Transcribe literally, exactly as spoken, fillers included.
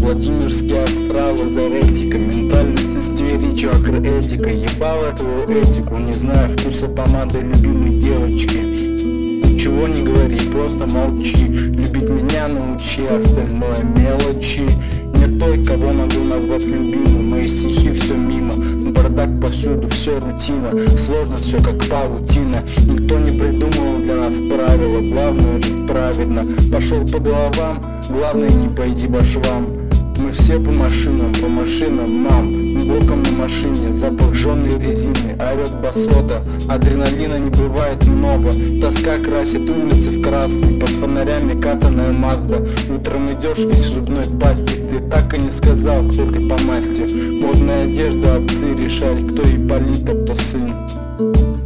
Владимирские астралы, заретика, ментальность истерича, акроэтика. Ебала твою этику, не знаю вкуса помады любимой девочки. Ничего не говори, просто молчи. Любить меня научи, остальное мелочи. Не той, кого могу назвать любимым. Мои стихи все мимо, бардак повсюду, все рутина. Сложно все как паутина. Никто не придумал для нас правила. Главное жить правильно. Пошел по головам, главное не пойди по швам. Мы все по машинам, по машинам, мам. Боком на машине, запах жженой резины. Орет басота, адреналина не бывает много. Тоска красит улицы в красный, под фонарями катаная Мазда. Утром идешь весь в зубной пасте. Ты так и не сказал, кто ты по масти. Модная одежда, отцы решали, кто Ипполит, а кто сын.